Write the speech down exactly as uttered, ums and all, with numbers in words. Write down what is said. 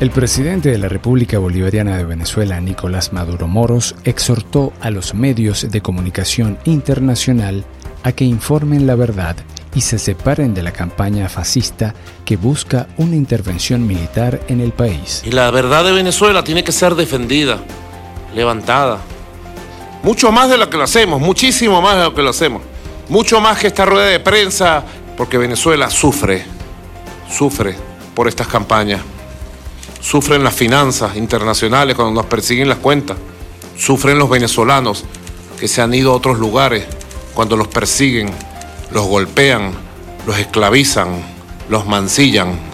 El presidente de la República Bolivariana de Venezuela, Nicolás Maduro Moros, exhortó a los medios de comunicación internacional a que informen la verdad y se separen de la campaña fascista que busca una intervención militar en el país. Y la verdad de Venezuela tiene que ser defendida, levantada. Mucho más de lo que lo hacemos, muchísimo más de lo que lo hacemos. Mucho más que esta rueda de prensa, porque Venezuela sufre, sufre por estas campañas. Sufren las finanzas internacionales cuando nos persiguen las cuentas. Sufren los venezolanos que se han ido a otros lugares cuando los persiguen, los golpean, los esclavizan, los mancillan.